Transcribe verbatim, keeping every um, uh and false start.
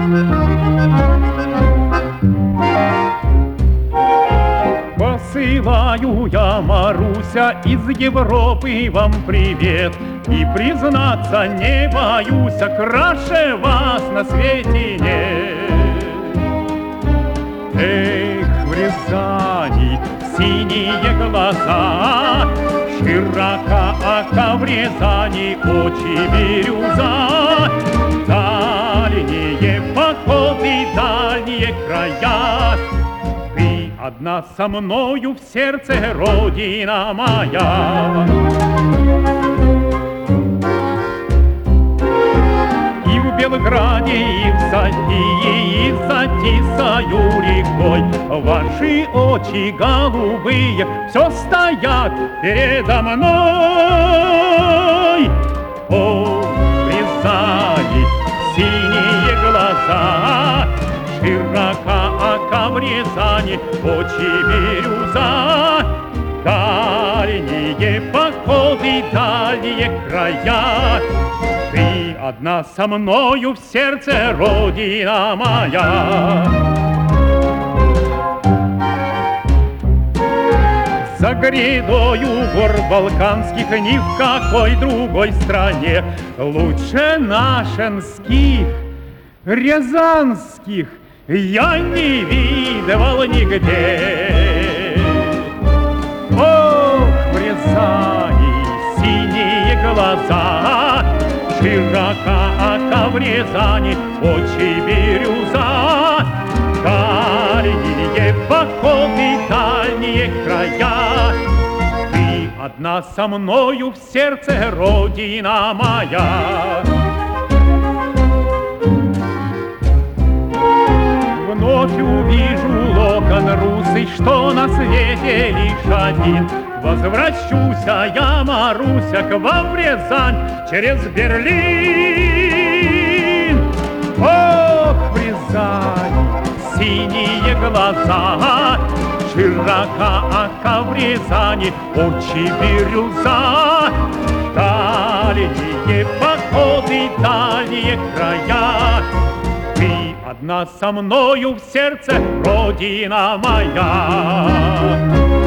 Посылаю я, Маруся, из Европы вам привет. И, признаться, не боюсь, а краше вас на свете нет. Эх, в Рязани синие глаза, широко ока в Рязани, очи бирюза. Дальние походы, дальние края, ты одна со мною в сердце, родина моя. И в Белграде, и в Софии, и за Тисою рекой ваши очи голубые все стоят передо мной. О, в Рязани синие глаза, широко ока в Рязани, очи бирюза. Дальние походы, дальние края, ты одна со мною в сердце, родина моя. За грядою гор балканских ни в какой другой стране лучше нашинских, рязанских я не видывал нигде. Ох, в Рязани синие глаза, широко ока в Рязани, очи бирюза. Дальние походы, дальние края, ты одна со мною в сердце, родина моя. Вновь увижу локон русый, что на свете лишь один. Возвращусь я, Маруся, к вам в Рязань через Берлин. Ох, в Рязани синие глаза, широко ока в Рязани, очи бирюза. Дальние походы, дальние края, ты одна со мною в сердце, родина моя.